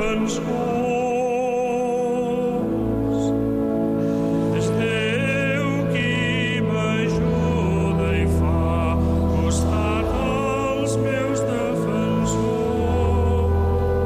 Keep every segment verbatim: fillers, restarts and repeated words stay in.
defensors. És Déu qui m'ajuda i fa costat als meus defensors.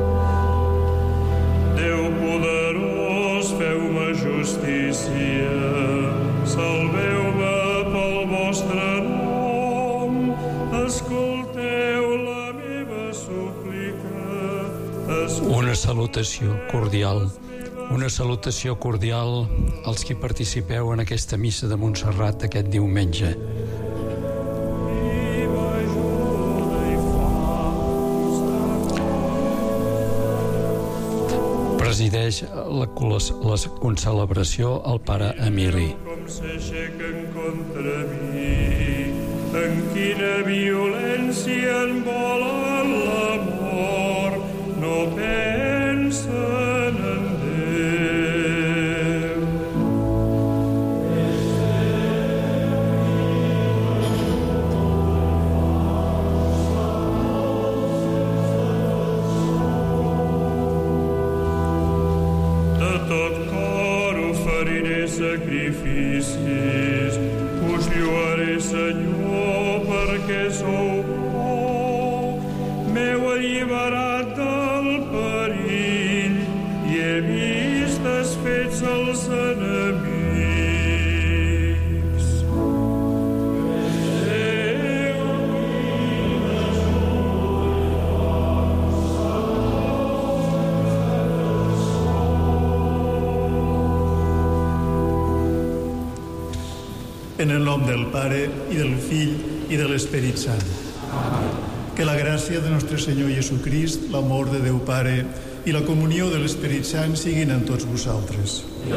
Déu poderós, feu-me justícia, salveu-me pel vostre nom, escolteu la meva súplica. Una salutació cordial, una salutació cordial als qui participeu en aquesta missa de Montserrat aquest diumenge. Presideix la, la concelebració el pare Emili. Com s'aixequen contra mi, en quina violència en volen la mort, no pensen en Déu. De tot cor oferiré sacrificis, us lloaré, Senyor, perquè sou bo. M'heu alliberat del perill i he vist desfets els enemics. Déu En el nom del Pare, i del Fill, i de l'Esperit Sant. Que la gràcia de nostre Senyor Jesucrist, l'amor de Déu Pare i la comunió de l'Esperit Sant siguin amb tots vosaltres.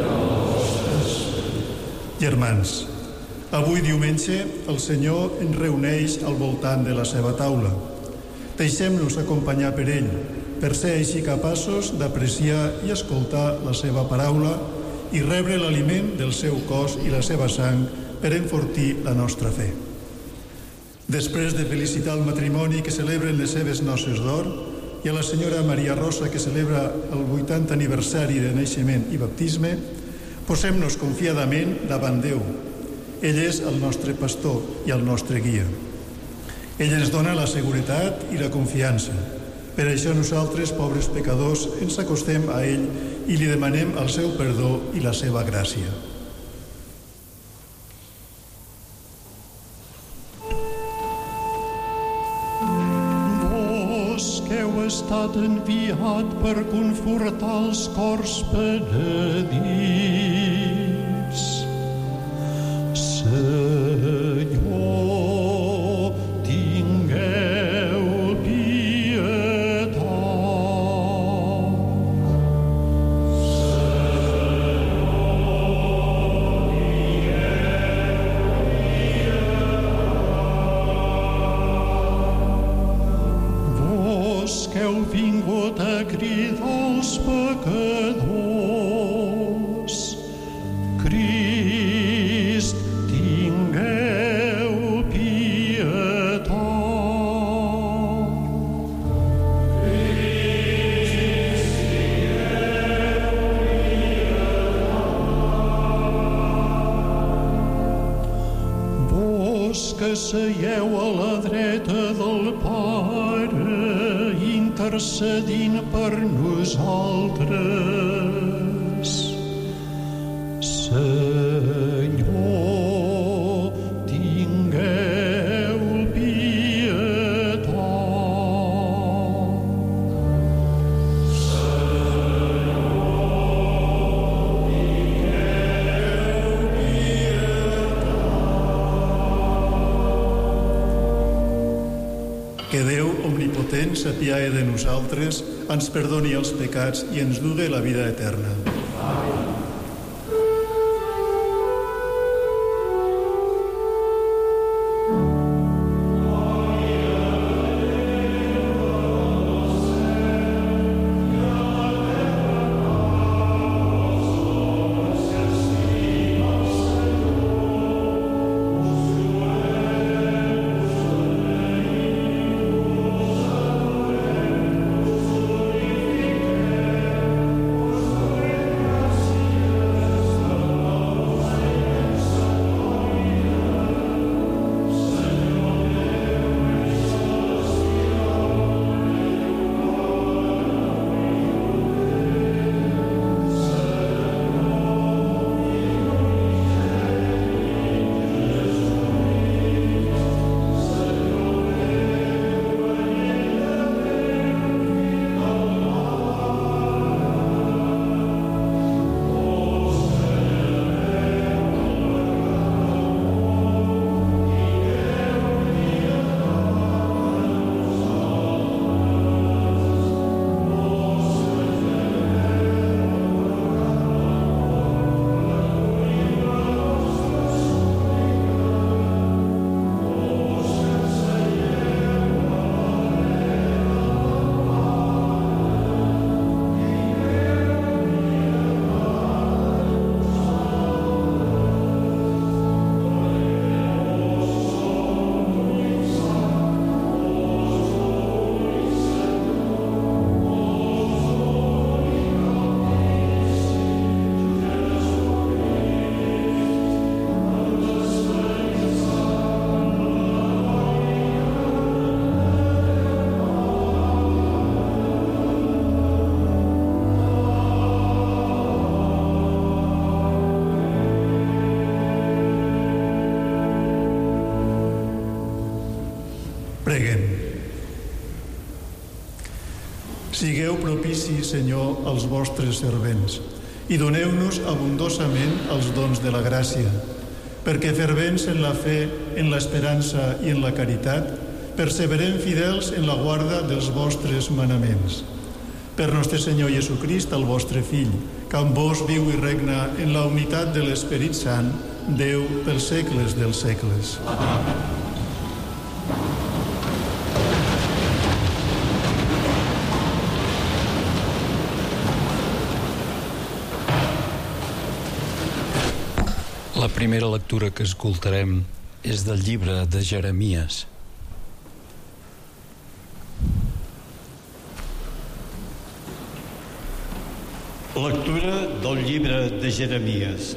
Germans, avui diumenge el Senyor ens reuneix al voltant de la seva taula. Deixem-nos acompanyar per ell, per ser així capaços d'apreciar i escoltar la seva paraula i rebre l'aliment del seu cos i la seva sang per enfortir la nostra fe. Després de felicitar el matrimoni que celebren les seves noces d'or i a la senyora Maria Rosa que celebra el vuitantè aniversari de naixement i baptisme, posem-nos confiadament davant Déu. Ell és el nostre pastor i el nostre guia. Ell ens dona la seguretat i la confiança. Per això nosaltres, pobres pecadors, ens acostem a ell i li demanem el seu perdó i la seva gràcia. Que heu estat enviat per confortar els cors penedits. Senyor, tingueu pietat. Que heu vingut a cridar els pecadors. Crist, tingueu pietat. Crist, tingueu pietat. Vos que seieu a la dreta del Pare, intercedint per nosaltres. Senyor, tingueu pietat. Senyor, tingueu pietat. Que Déu omnipotent s'apiae de nosaltres, ens perdoni els pecats i ens dugui la vida eterna. Amén. Preguem. Sigueu propicis, Senyor, als vostres servents i doneu-nos abundosament els dons de la gràcia, perquè fervents en la fe, en l'esperança i en la caritat, perseverem fidels en la guarda dels vostres manaments. Per nostre Senyor Jesucrist, el vostre Fill, que amb vos viu i regna en la unitat de l'Esperit Sant, Déu pels segles dels segles. Amén. La primera lectura que escoltarem és del llibre de Jeremies. Lectura del llibre de Jeremies.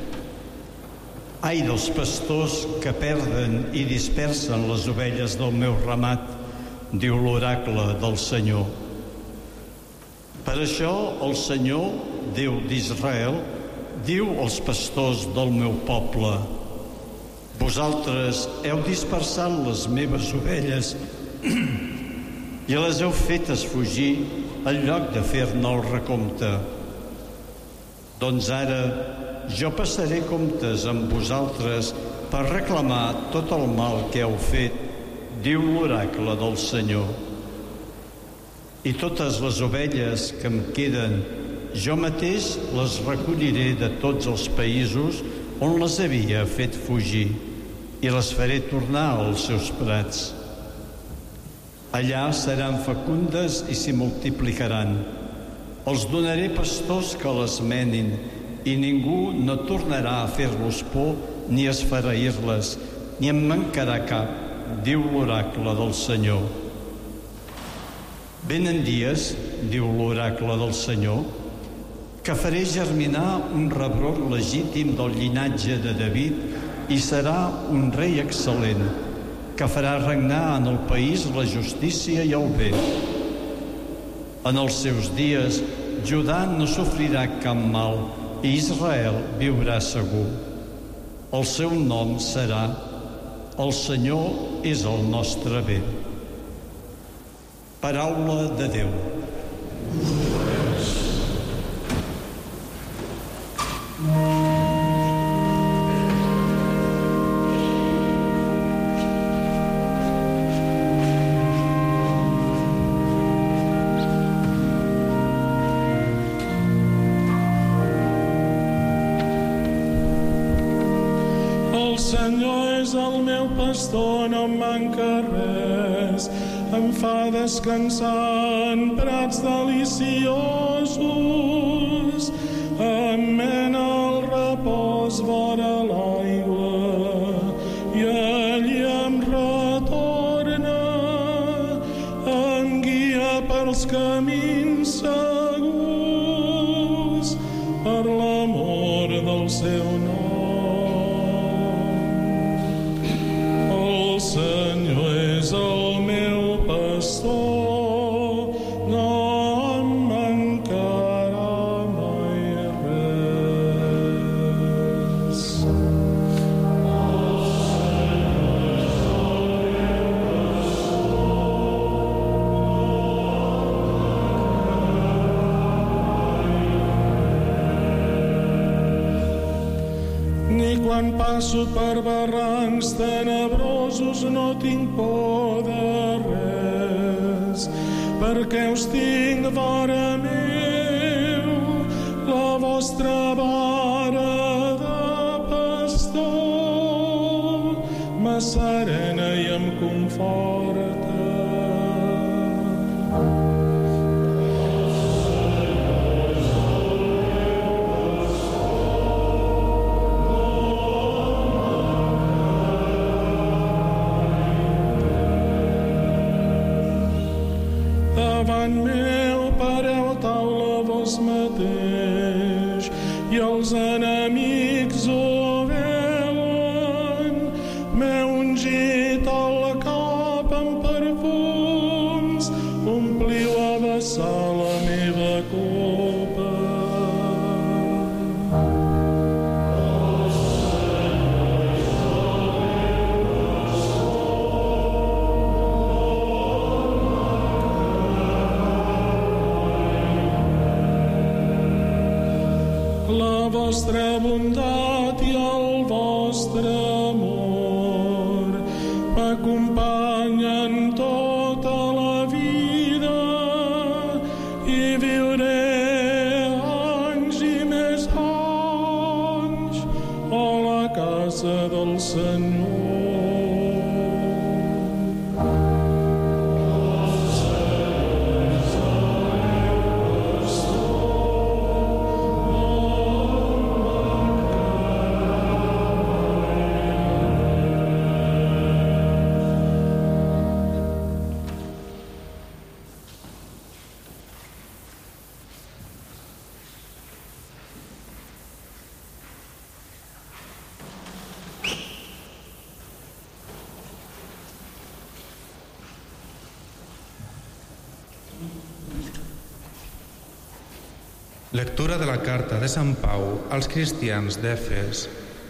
Ai dels pastors que perden i dispersen les ovelles del meu ramat, diu l'oracle del Senyor. Per això el Senyor, Déu d'Israel, diu als pastors del meu poble: vosaltres heu dispersat les meves ovelles i les heu fetes fugir en lloc de fer-ne el recompte. Doncs ara jo passaré comptes amb vosaltres per reclamar tot el mal que heu fet, diu l'oracle del Senyor. I totes les ovelles que em queden, jo mateix les recolliré de tots els països on les havia fet fugir i les faré tornar als seus prats. Allà seran fecundes i s'hi multiplicaran. Els donaré pastors que les menin i ningú no tornarà a fer-los por ni a esfereir-les, ni en mancarà cap, diu l'oracle del Senyor. Venen dies, diu l'oracle del Senyor, que faré germinar un rebrot legítim del llinatge de David i serà un rei excel·lent, que farà regnar en el país la justícia i el bé. En els seus dies, Judà no sofrirà cap mal i Israel viurà segur. El seu nom serà: el Senyor és el nostre bé. Paraula de Déu. El Senyor és el meu pastor, no em manca res. Em fa descansar en prats deliciosos. Em mena al repòs vora l'aigua i allí em retorna. Em guia pels camins segurs per l'amor del seu nom. El Senyor és el meu pastor, no em mancarà mai res. El Senyor és el meu pastor. Ni quan passo per barrancs tenebrosos no tinc por de res, perquè us tinc vora meu, la vostra vara de pastor m'asserena i em conforta. Davant meu pareu taula vos mateix i els enemics ho veuen. M'heu ungit el cap amb perfums, ompliu a vessar la meva copa. El Senyor és el meu pastor, vostra bondat i el vostre amor m'acompanyen tota la vida i viuré anys i més anys a la casa del Senyor. Lectura de la carta de Sant Pau als cristians d'Efes.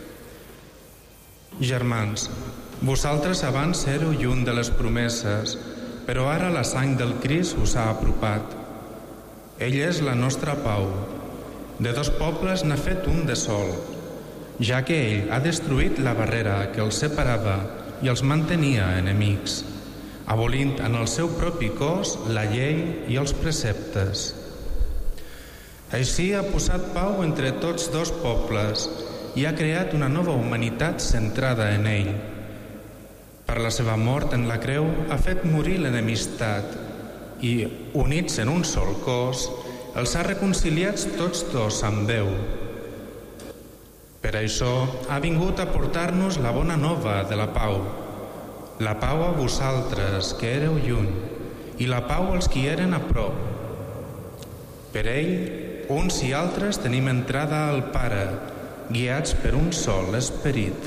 Germans, vosaltres abans éreu lluny de les promeses, però ara la sang del Crist us ha apropat. Ell és la nostra pau. De dos pobles n'ha fet un de sol, ja que ell ha destruït la barrera que els separava i els mantenia enemics, abolint en el seu propi cos la llei i els preceptes. Així ha posat pau entre tots dos pobles i ha creat una nova humanitat centrada en ell. Per la seva mort en la creu ha fet morir l'enemistat i, units en un sol cos, els ha reconciliats tots dos amb Déu. Per això ha vingut a portar-nos la bona nova de la pau, la pau a vosaltres que éreu lluny i la pau als qui eren a prop. Per ell, uns i altres tenim entrada al Pare, guiats per un sol esperit.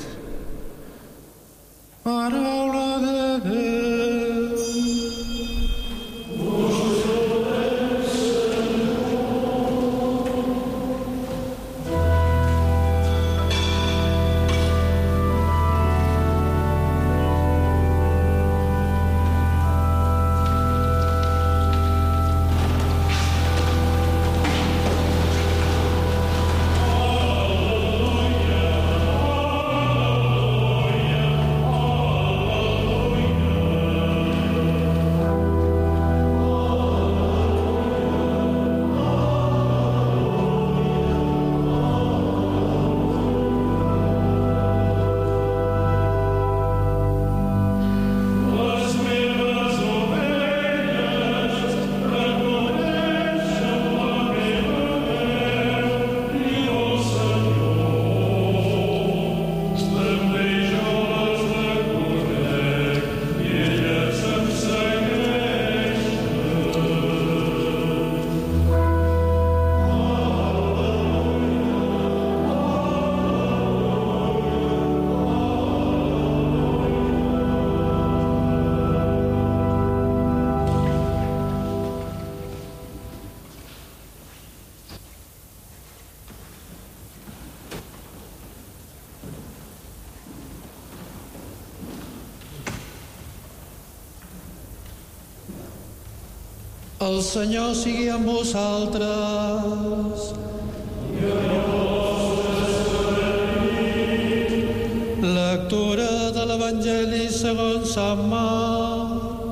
Paraula de Déu. El Senyor sigui amb vosaltres. Lectura de l'Evangeli segons Sant Marc.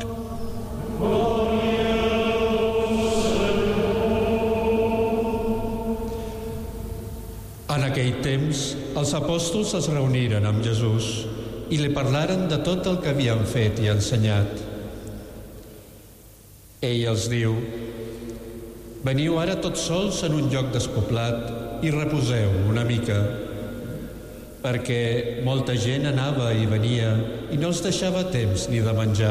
En aquell temps, els apòstols es reuniren amb Jesús i li parlaren de tot el que havien fet i ensenyat. Ell els diu: veniu ara tots sols en un lloc despoblat i reposeu una mica, perquè molta gent anava i venia i no els deixava temps ni de menjar.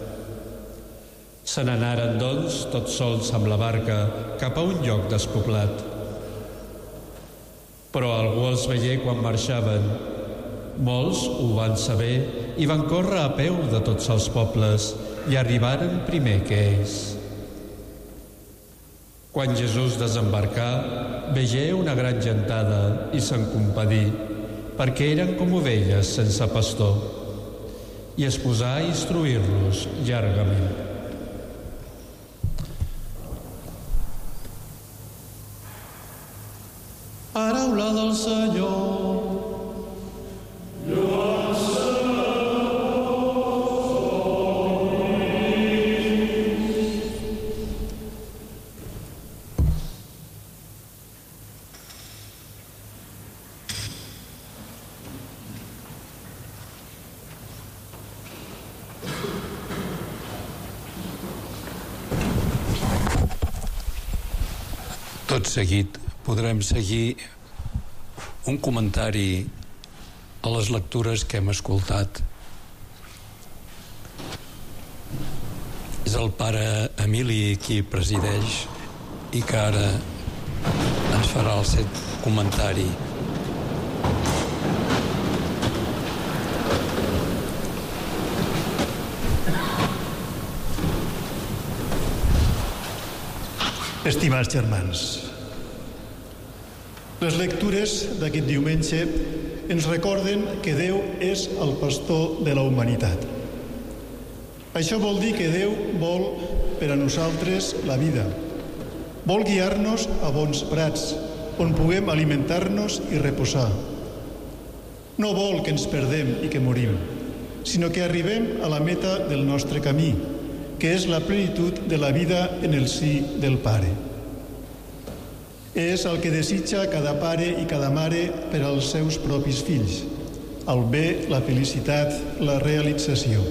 Se n'anaren, doncs, tots sols amb la barca cap a un lloc despoblat. Però algú els veié quan marxaven. Molts ho van saber i van córrer a peu de tots els pobles i arribaren primer que ells. Quan Jesús desembarcà, veié una gran gentada i se'n compadí, perquè eren com ovelles sense pastor, i es posà a instruir-los llargament. Paraula Paraula del Senyor. Tot seguit podrem seguir un comentari a les lectures que hem escoltat. És el pare Emili qui presideix i que ara ens farà el set comentari. Estimats germans, les lectures d'aquest diumenge ens recorden que Déu és el pastor de la humanitat. Això vol dir que Déu vol per a nosaltres la vida. Vol guiar-nos a bons prats, on puguem alimentar-nos i reposar. No vol que ens perdem i que morim, sinó que arribem a la meta del nostre camí, que és la plenitud de la vida en el si del Pare. És el que desitja cada pare i cada mare per als seus propis fills, el bé, la felicitat, la realització.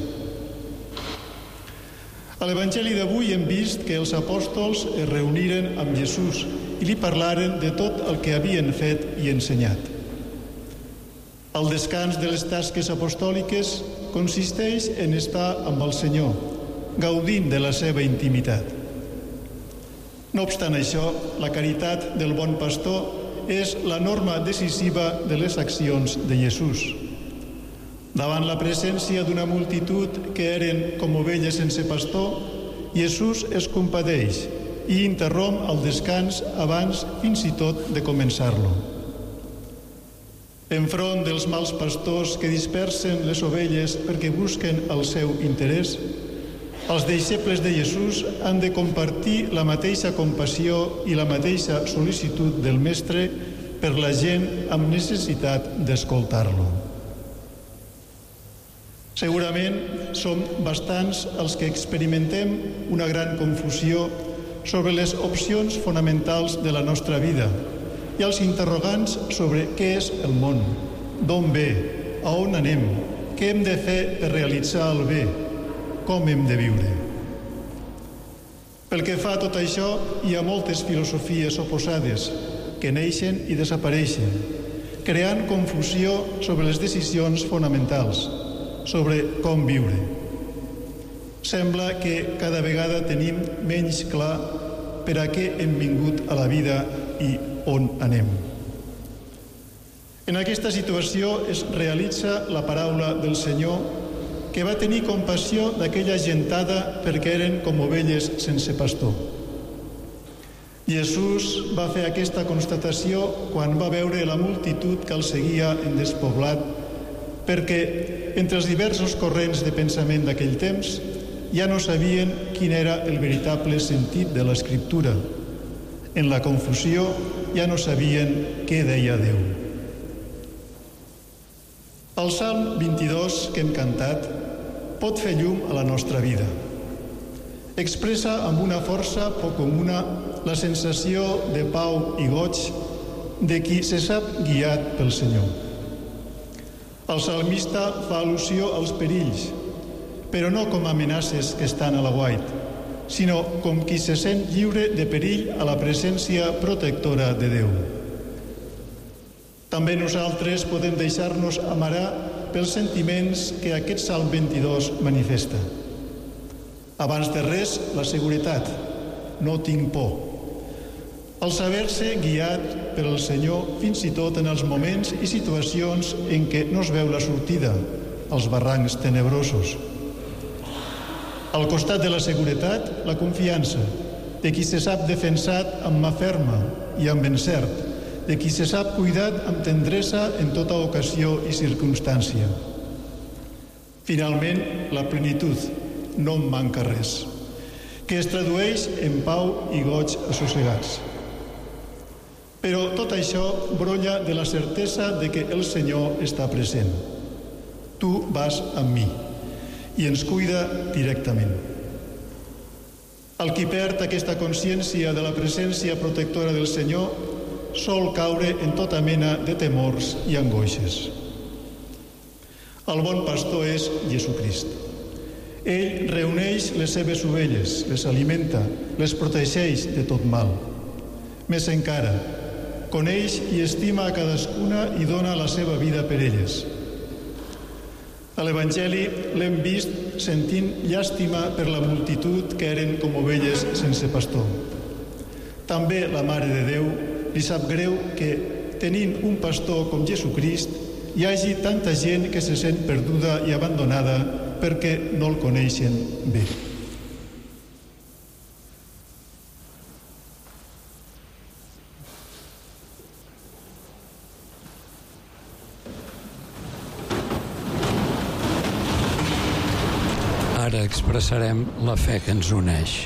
A l'Evangeli d'avui hem vist que els apòstols es reuniren amb Jesús i li parlaren de tot el que havien fet i ensenyat. El descans de les tasques apostòliques consisteix en estar amb el Senyor, gaudint de la seva intimitat. No obstant això, la caritat del bon pastor és la norma decisiva de les accions de Jesús. Davant la presència d'una multitud que eren com ovelles sense pastor, Jesús es compadeix i interromp el descans abans fins i tot de començar-lo. Enfront dels mals pastors que dispersen les ovelles perquè busquen el seu interès, els deixebles de Jesús han de compartir la mateixa compassió i la mateixa sol·licitud del Mestre per la gent amb necessitat d'escoltar-lo. Segurament som bastants els que experimentem una gran confusió sobre les opcions fonamentals de la nostra vida i els interrogants sobre què és el món, d'on ve, a on anem, què hem de fer per realitzar el bé, com hem de viure. Pel que fa a tot això, hi ha moltes filosofies oposades que neixen i desapareixen, creant confusió sobre les decisions fonamentals, sobre com viure. Sembla que cada vegada tenim menys clar per a què hem vingut a la vida i on anem. En aquesta situació es realitza la paraula del Senyor, que va tenir compassió d'aquella gentada perquè eren com ovelles sense pastor. Jesús va fer aquesta constatació quan va veure la multitud que el seguia en despoblat, perquè entre els diversos corrents de pensament d'aquell temps ja no sabien quin era el veritable sentit de l'Escriptura. En la confusió ja no sabien què deia Déu. El Salm vint-i-dos que hem cantat pot fer llum a la nostra vida. Expressa amb una força poc comuna la sensació de pau i goig de qui se sap guiat pel Senyor. El salmista fa al·lusió als perills, però no com amenaces que estan a l'aguait, sinó com qui se sent lliure de perill a la presència protectora de Déu. També nosaltres podem deixar-nos amarar pels sentiments que aquest Salm vint-i-dos manifesta. Abans de res, la seguretat. No tinc por. El saber-se guiat per el Senyor fins i tot en els moments i situacions en què no es veu la sortida, els barrancs tenebrosos. Al costat de la seguretat, la confiança, de qui se sap defensat amb mà ferma i amb encert, de qui se sap cuidat amb tendresa en tota ocasió i circumstància. Finalment, la plenitud, no em manca res, que es tradueix en pau i goig assossegats. Però tot això brolla de la certesa de que el Senyor està present. Tu vas amb mi i ens cuida directament. El qui perd aquesta consciència de la presència protectora del Senyor sol caure en tota mena de temors i angoixes. El bon pastor és Jesucrist. Ell reuneix les seves ovelles, les alimenta, les protegeix de tot mal. Més encara, coneix i estima a cadascuna i dona la seva vida per elles. A l'Evangeli l'hem vist sentint llàstima per la multitud que eren com ovelles sense pastor. També la Mare de Déu li sap greu que, tenint un pastor com Jesucrist, hi hagi tanta gent que se sent perduda i abandonada perquè no el coneixen bé. Ara expressarem la fe que ens uneix.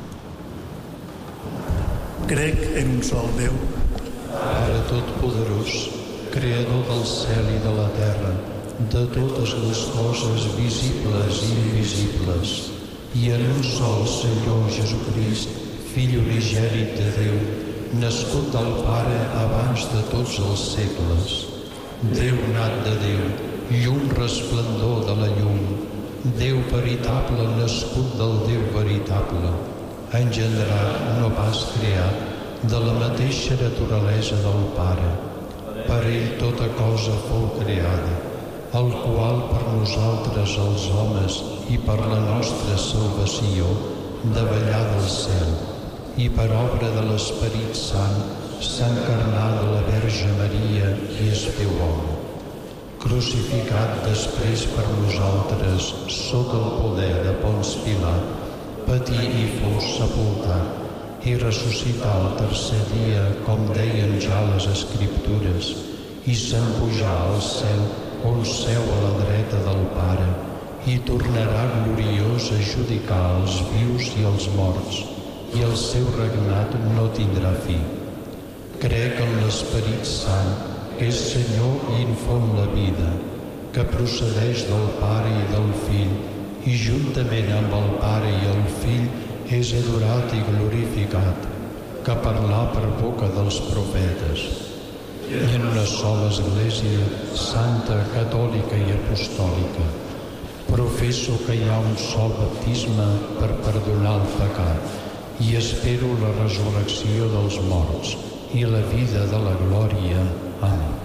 Crec en un sol Déu, Pare Totpoderós, Creador del cel i de la terra, de totes les coses visibles i invisibles, i en un sol Senyor Jesucrist, Fill unigènit de Déu, nascut del Pare abans de tots els segles, Déu nat de Déu, llum resplendor de la llum, Déu veritable nascut del Déu veritable, engendrat, no pas creat, de la mateixa naturalesa del Pare. Per ell tota cosa fou creada, el qual per nosaltres els homes i per la nostra salvació davallà del cel, i per obra de l'Esperit Sant s'encarnà de la Verge Maria i es féu home. Crucificat després per nosaltres sota el poder de Ponç Pilat, patí i fou sepultat, i ressuscità el tercer dia, com deien ja les Escriptures, i se'n pujà al cel, on seu a la dreta del Pare, i tornarà gloriós a judicar els vius i els morts, i el seu regnat no tindrà fi. Crec en l'Esperit Sant, que és Senyor i infon la vida, que procedeix del Pare i del Fill, i juntament amb el Pare i el Fill és adorat i glorificat, que parlà per boca dels profetes. I en una sola Església, santa, catòlica i apostòlica, professo que hi ha un sol baptisme per perdonar el pecat i espero la resurrecció dels morts i la vida de la glòria. Amén.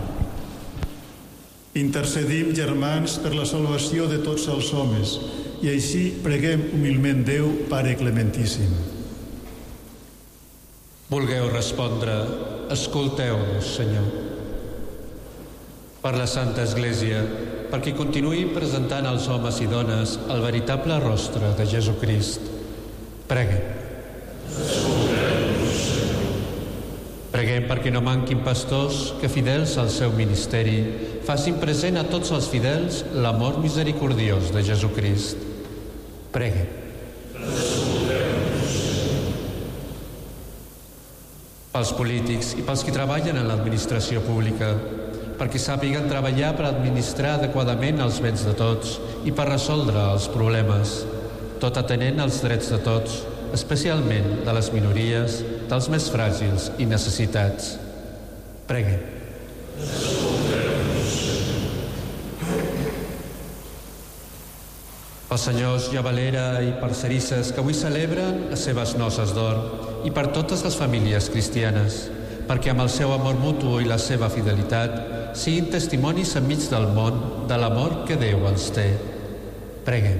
Intercedim, germans, per la salvació de tots els homes, i així preguem humilment Déu, Pare Clementíssim. Vulgueu respondre, escolteu-nos, Senyor. Per la Santa Església, perquè continuï presentant als homes i dones el veritable rostre de Jesucrist. Preguem. Preguem perquè no manquin pastors que, fidels al seu ministeri, facin present a tots els fidels l'amor misericordiós de Jesucrist. Preguem. Pels polítics i pels que treballen en l'administració pública, perquè sàpiguen treballar per administrar adequadament els béns de tots i per resoldre els problemes, tot atenent als drets de tots, especialment de les minories, dels més fràgils i necessitats. Preguem. Pels senyors Javalera i Parcerisses que avui celebren les seves noces d'or i per totes les famílies cristianes, perquè amb el seu amor mutu i la seva fidelitat siguin testimonis enmig del món de l'amor que Déu ens té. Preguem.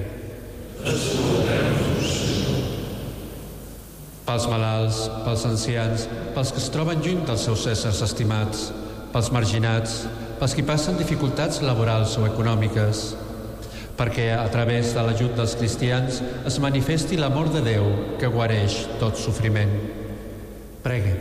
Pels malalts, pels ancians, pels que es troben lluny dels seus éssers estimats, pels marginats, pels que passen dificultats laborals o econòmiques, perquè a través de l'ajut dels cristians es manifesti l'amor de Déu que guareix tot sofriment. Preguem.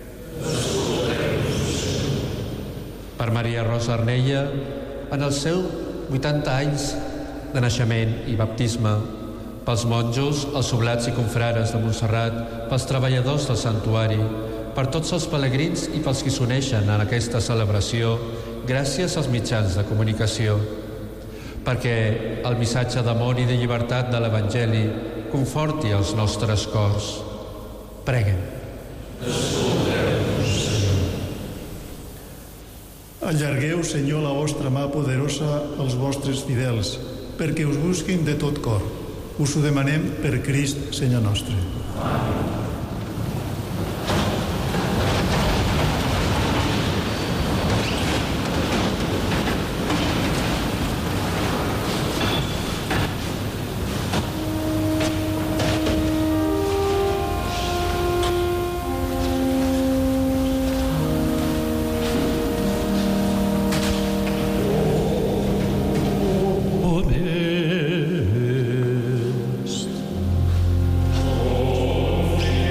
Per Maria Rosa Arnella, en els seus vuitanta anys de naixement i baptisme, pels monjos, els oblats i confrares de Montserrat, pels treballadors del santuari, per tots els pelegrins i pels qui s'uneixen en aquesta celebració gràcies als mitjans de comunicació, perquè el missatge d'amor i de llibertat de l'Evangeli conforti els nostres cors. Preguem. Allargueu, Senyor, la vostra mà poderosa als vostres fidels, perquè us busquin de tot cor. Us ho demanem per Crist, Senyor nostre. Amén. Oh,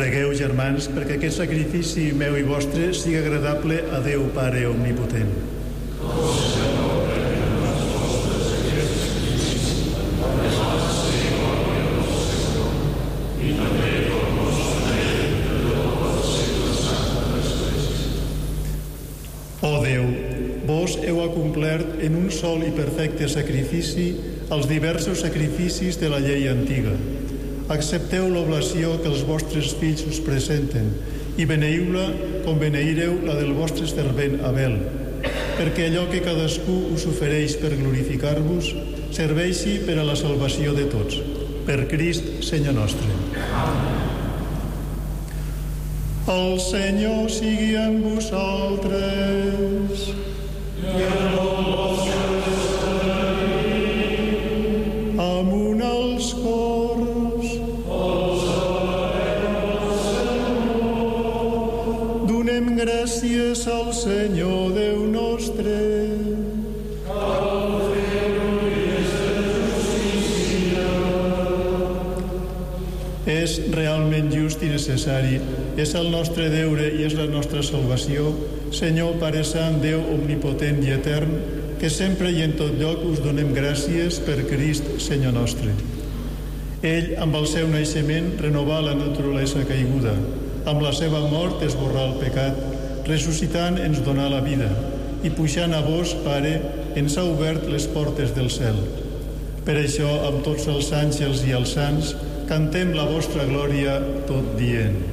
Pregueu, germans, perquè aquest sacrifici meu i vostre sigui agradable a Déu Pare Omnipotent. Ó Déu, vos heu acomplert en un sol i perfecte sacrifici els diversos sacrificis de la llei antiga. Accepteu l'oblació que els vostres fills us presenten i beneiu-la com beneireu la del vostre servent Abel, perquè allò que cadascú us ofereix per glorificar-vos serveixi per a la salvació de tots. Per Crist, Senyor nostre. El Senyor sigui amb vosaltres. I amb el vostre esperit. Amunt als cors. Donem gràcies al Senyor Déu nostre. Cal fer-ho i és de justícia. És realment just i necessari, és el nostre deure i és la nostra salvació, Senyor Pare Sant, Déu omnipotent i etern, que sempre i en tot lloc us donem gràcies per Crist, Senyor nostre. Ell, amb el seu naixement, renovà la naturalesa caiguda. Amb la seva mort esborrà el pecat, ressuscitant ens donà la vida, i pujant a vos, Pare, ens ha obert les portes del cel. Per això, amb tots els àngels i els sants, cantem la vostra glòria tot dient.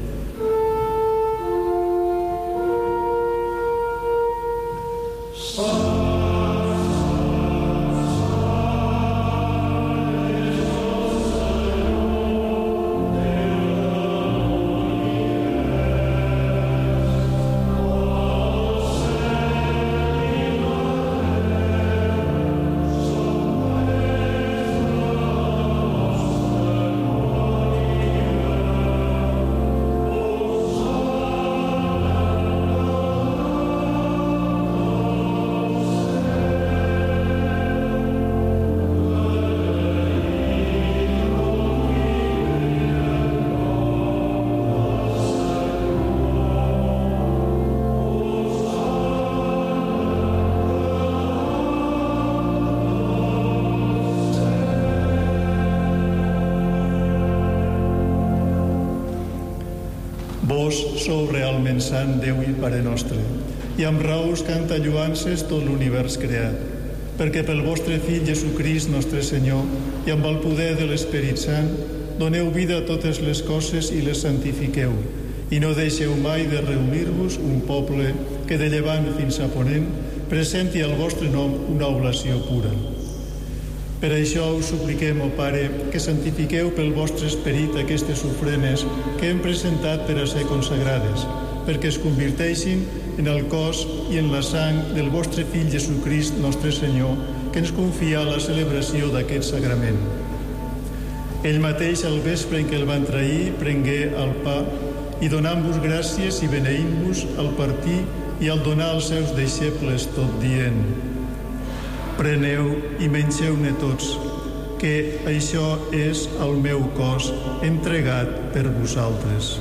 Vos sou realment sant, Déu i Pare nostre, i amb raó us canta lloances tot l'univers creat, perquè pel vostre Fill Jesucrist, nostre Senyor, i amb el poder de l'Esperit Sant, doneu vida a totes les coses i les santifiqueu, i no deixeu mai de reunir-vos un poble que de llevant fins a ponent presenti al vostre nom una oblació pura. Per això us supliquem, ó Pare, que santifiqueu pel vostre esperit aquestes ofrenes que hem presentat per a ser consagrades, perquè es convirteixin en el cos i en la sang del vostre Fill Jesucrist, nostre Senyor, que ens confia la celebració d'aquest sagrament. Ell mateix, al vespre en què el van trair, prengué el pa i donant-vos gràcies i beneint-vos al partir i al donar als seus deixebles tot dient: preneu i mengeu-ne tots, que això és el meu cos entregat per vosaltres.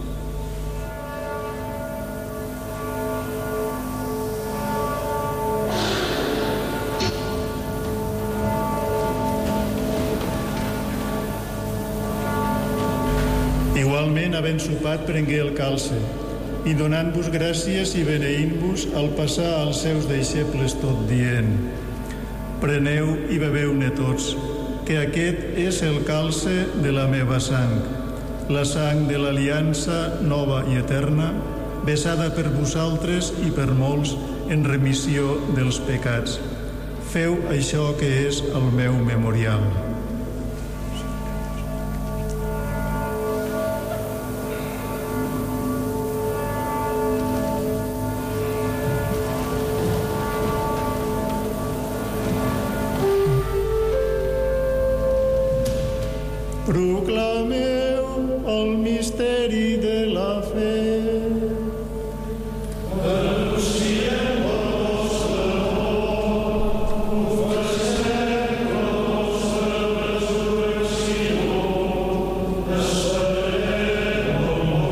Igualment, havent sopat, prengué el calce, i donant-vos gràcies i beneint-vos, al passar als seus deixebles tot dient: preneu i beveu-ne tots, que aquest és el calce de la meva sang, la sang de l'aliança nova i eterna, vessada per vosaltres i per molts en remissió dels pecats. Feu això que és el meu memorial. Proclameu el misteri de la fe. Anunciem el vostre amor, ofereixem la vostra resurrecció, esperem el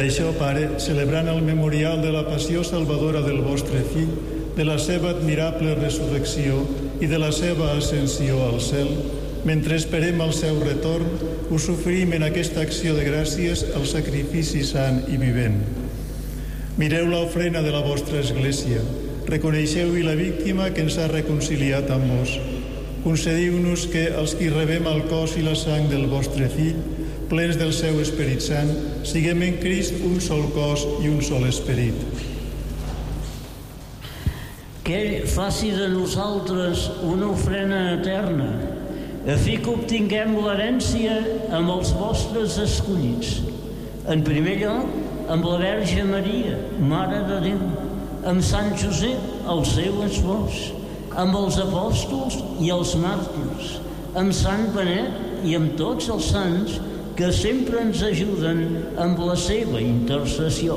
això, Pare, celebrant el memorial de la passió salvadora del vostre Fill, de la seva admirable resurrecció i de la seva ascensió al cel, mentre esperem el seu retorn, us oferim en aquesta acció de gràcies el sacrifici sant i vivent. Mireu l'ofrena de la vostra Església, reconeixeu-hi la víctima que ens ha reconciliat amb vos. Concediu-nos que els qui rebem el cos i la sang del vostre Fill, plens del seu Esperit Sant, siguem en Crist un sol cos i un sol esperit. Que ell faci de nosaltres una ofrena eterna, a fi que obtinguem l'herència amb els vostres escollits. En primer lloc, amb la Verge Maria, Mare de Déu, amb Sant Josep, el seu espòs, amb els apòstols i els màrtirs, amb Sant Benet i amb tots els sants que sempre ens ajuden amb la seva intercessió.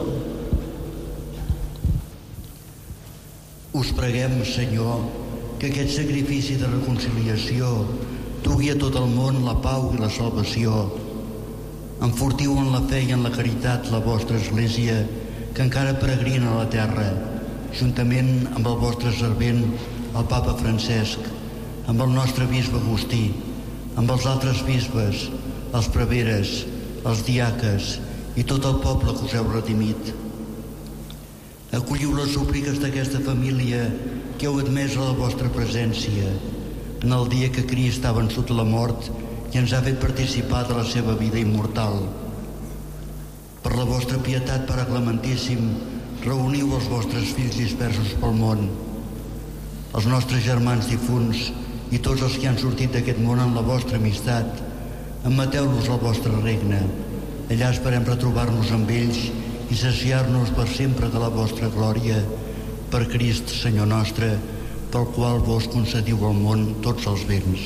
Us preguem, Senyor, que aquest sacrifici de reconciliació dugui a tot el món la pau i la salvació. Enfortiu en la fe i en la caritat la vostra Església, que encara peregrina a la terra, juntament amb el vostre servent, el Papa Francesc, amb el nostre bisbe Agustí, amb els altres bisbes, els preveres, els diaques i tot el poble que us heu redimit. Acolliu les súpliques d'aquesta família que heu admès a la vostra presència en el dia que Crist ha vençut la mort i ens ha fet participar de la seva vida immortal. Per la vostra pietat, Pare Clementíssim, reuniu els vostres fills dispersos pel món, els nostres germans difunts i tots els que han sortit d'aquest món en la vostra amistat. Admeteu-los al vostre regne. Allà esperem retrobar-nos amb ells i saciar-nos per sempre de la vostra glòria. Per Crist, Senyor nostre, pel qual vos concediu al món tots els béns.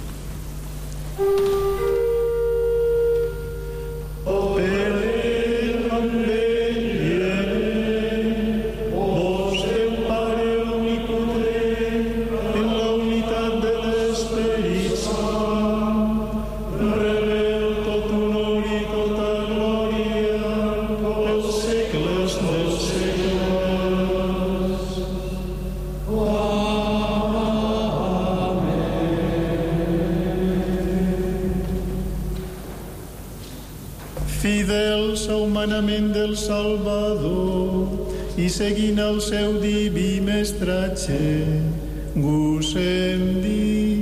Fidels a humanament del Salvador i seguint el seu diví mestratge, gosem dir.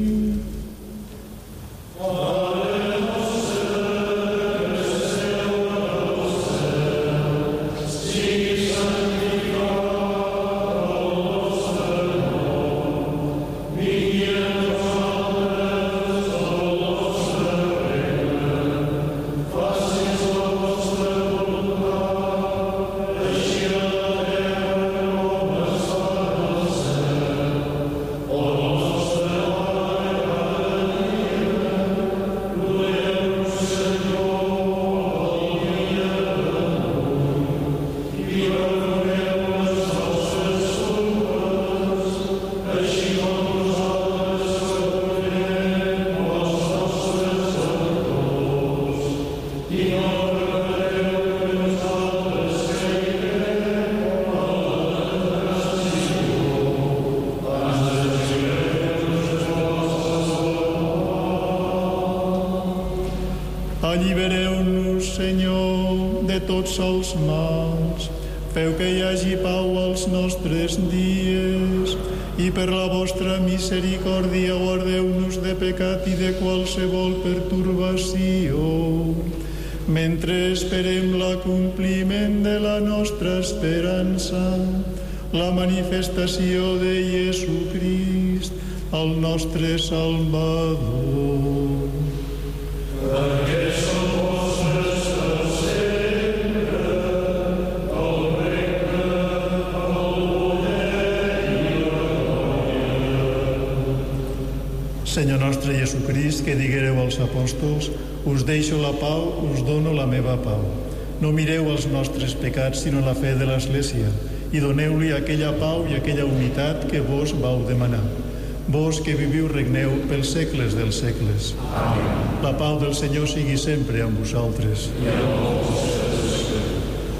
Allibereu-nos, Senyor, de tots els mals. Feu que hi hagi pau als nostres dies i per la vostra misericòrdia guardeu-nos de pecat i de qualsevol pertorbació, mentre esperem l'acompliment de la nostra esperança, la manifestació de Jesucrist, el nostre Salvador. Perquè som vostres per sempre, el regne, el poder i la glòria. Senyor nostre Jesucrist, que diguereu als apòstols, us deixo la pau, us dono la meva pau. No mireu els nostres pecats, sinó la fe de l'Església, i doneu-li aquella pau i aquella unitat que vos vau demanar. Vos que viviu regneu pels segles dels segles. Amén. La pau del Senyor sigui sempre amb vosaltres.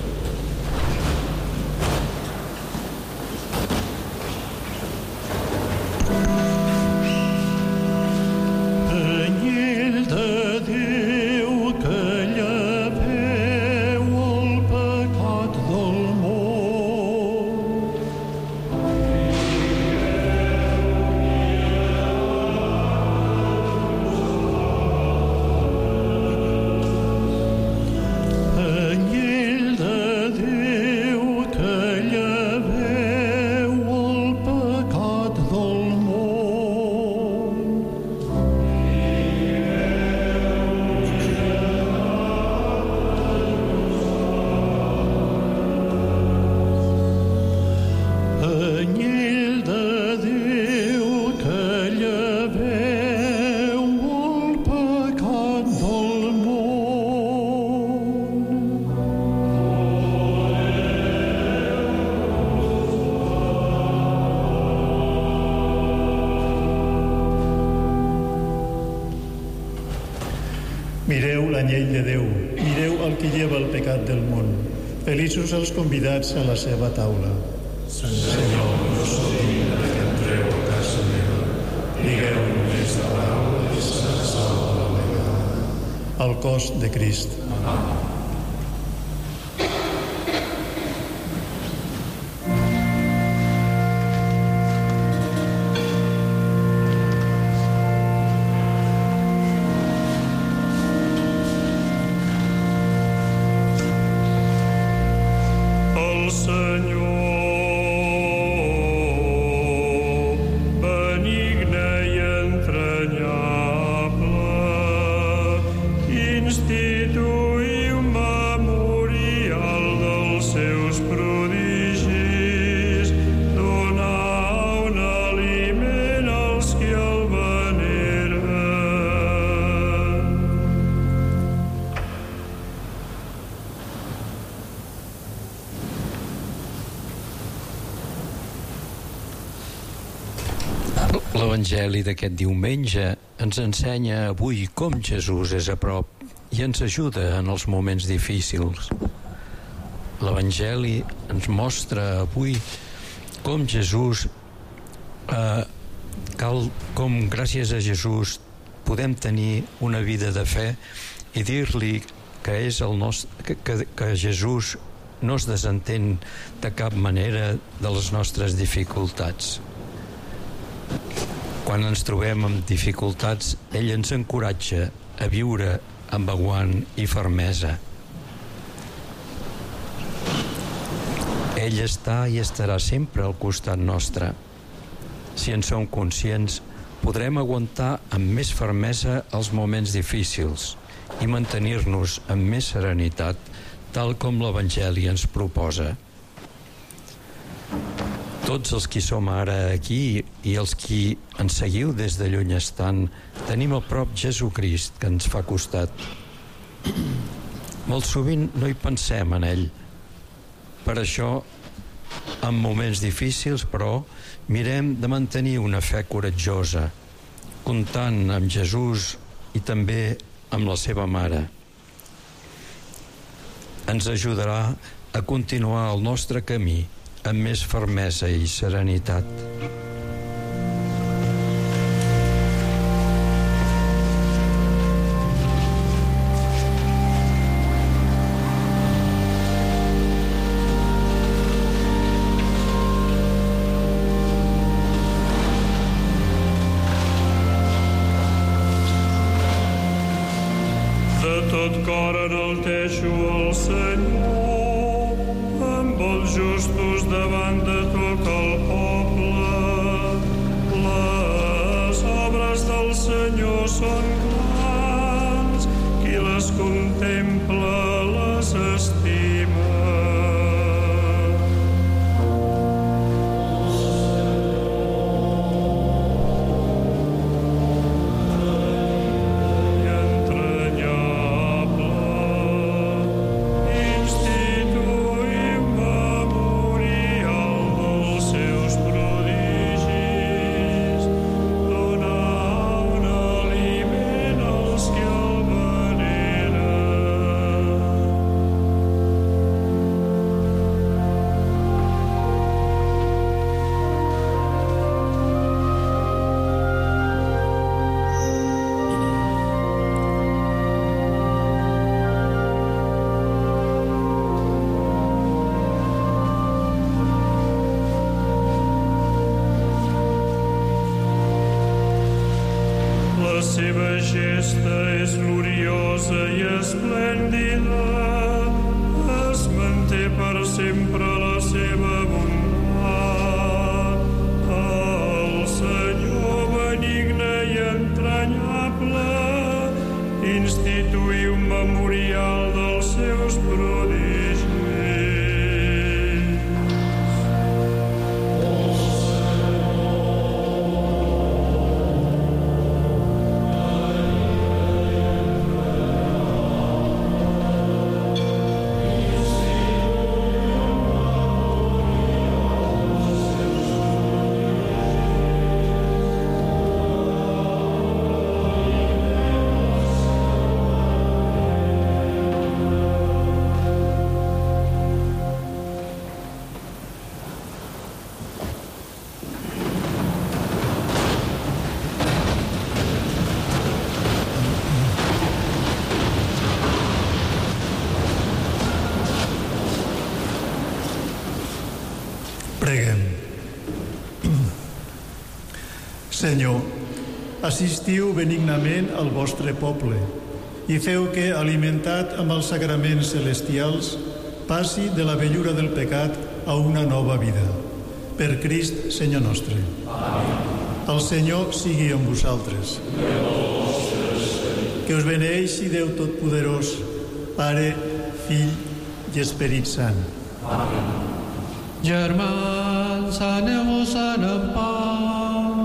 Mireu l'anyell de Déu, mireu el que lleva el pecat del món. Feliços els convidats a la seva taula. Senyor, no sóc digne que entreu a casa meva. Digueu només la paraula i serà salva la meva alma. Al cos de Crist. Amén. L'Evangeli d'aquest diumenge ens ensenya avui com Jesús és a prop i ens ajuda en els moments difícils. L'Evangeli ens mostra avui com Jesús, eh, cal, com gràcies a Jesús podem tenir una vida de fe i dir-li que, és el nostre, que, que, que Jesús no es desentén de cap manera de les nostres dificultats. Quan ens trobem amb dificultats, ell ens encoratja a viure amb aguant i fermesa. Ell està i estarà sempre al costat nostre. Si en som conscients, podrem aguantar amb més fermesa els moments difícils i mantenir-nos amb més serenitat, tal com l'Evangeli ens proposa. Tots els qui som ara aquí i els qui ens seguiu des de lluny estant, tenim a prop Jesucrist que ens fa costat. Molt sovint no hi pensem en ell. Per això, en moments difícils, però, mirem de mantenir una fe coratjosa, comptant amb Jesús i també amb la seva mare. Ens ajudarà a continuar el nostre camí amb més fermesa i serenitat. De tot cor enalteixo el Senyor, amb els justos davant de tot el poble. Les obres del Senyor són grans, qui les contempla les estima. La seva gesta és gloriosa i esplèndida, es manté per sempre la seva bondat. El Senyor benigne i entranyable instituí un memorial dels seus prodigis. Senyor, assistiu benignament al vostre poble i feu que, alimentat amb els sagraments celestials, passi de la vellura del pecat a una nova vida. Per Crist, Senyor nostre. Amén. El Senyor sigui amb vosaltres. Que us beneeixi Déu Totpoderós, Pare, Fill i Esperit Sant. Amén. Germans, aneu-vos en pau.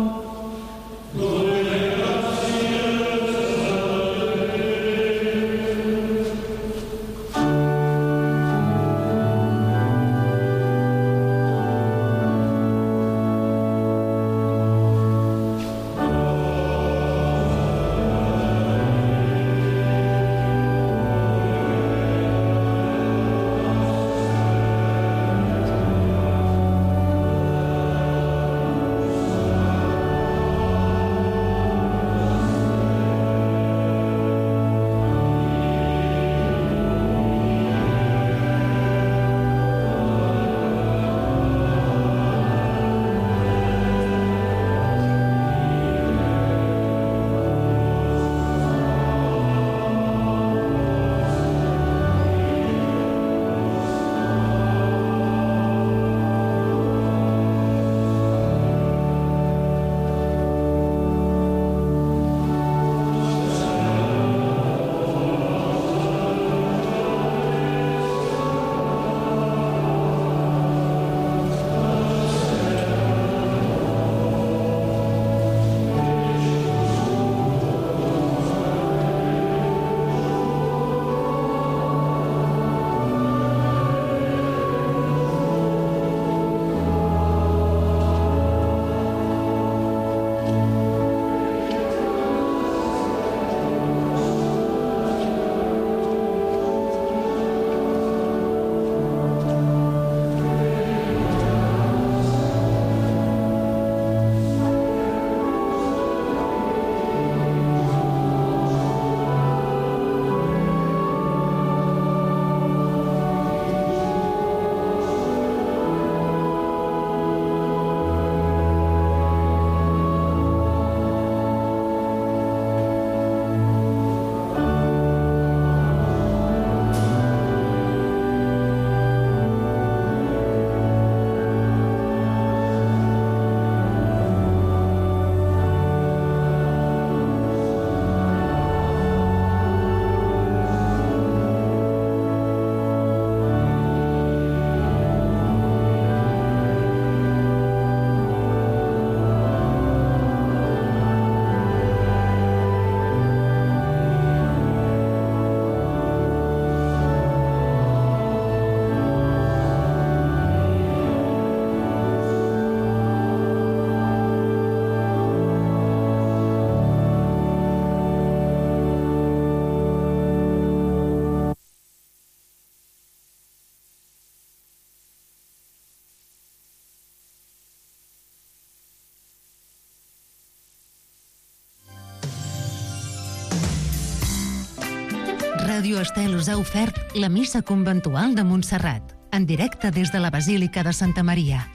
Ràdio Estel us ha ofert la missa conventual de Montserrat, en directe des de la Basílica de Santa Maria.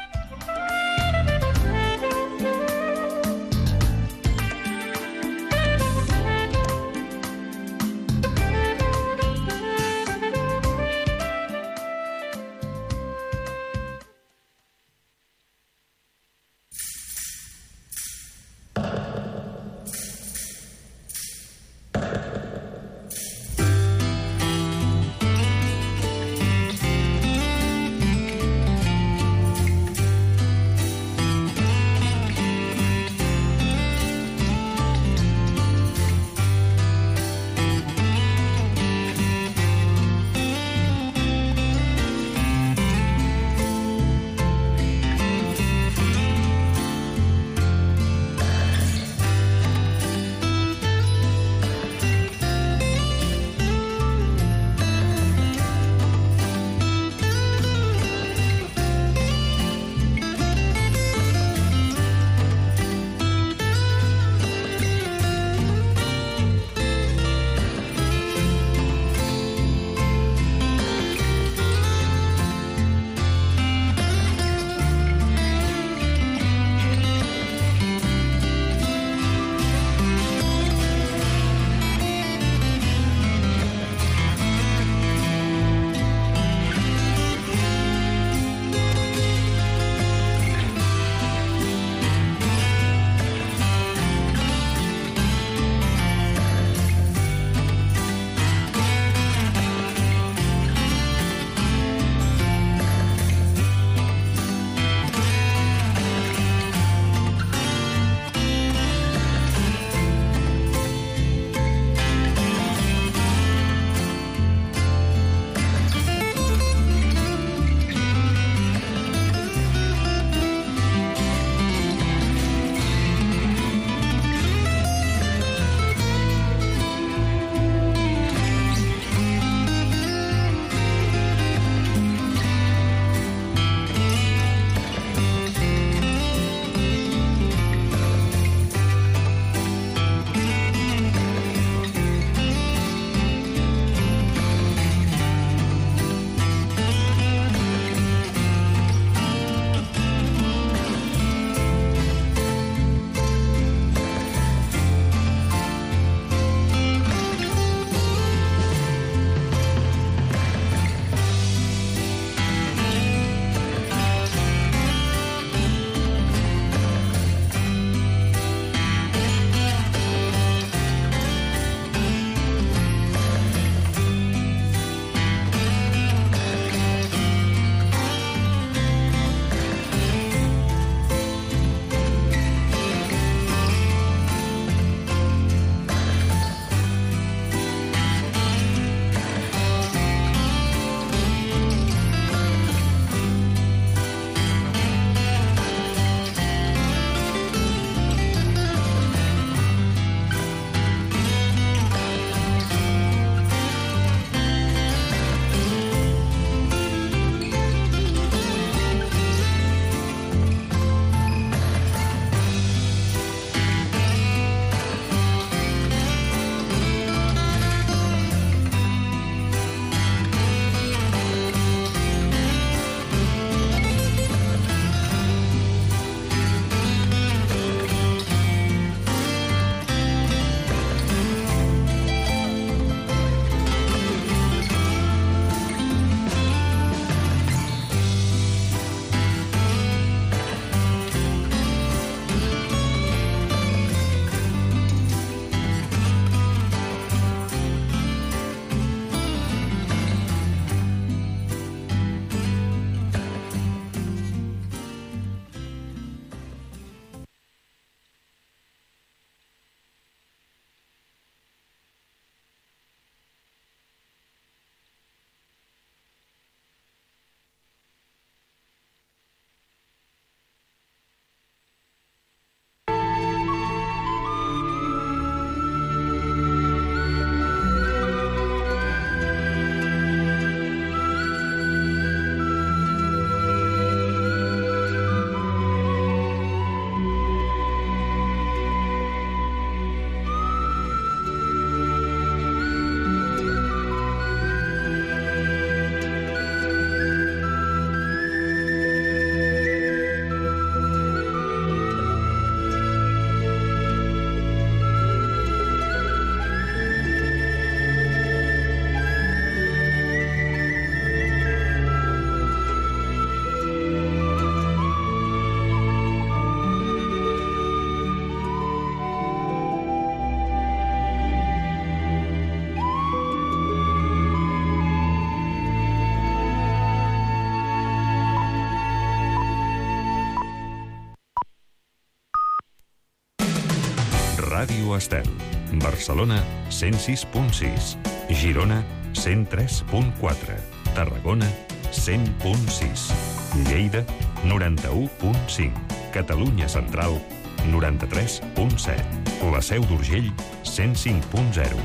Ràdio Estel. Barcelona, cent sis punt sis. Girona, cent tres punt quatre. Tarragona, cent punt sis. Lleida, noranta-u punt cinc. Catalunya Central, noranta-tres punt set. La Seu d'Urgell, cent cinc punt zero.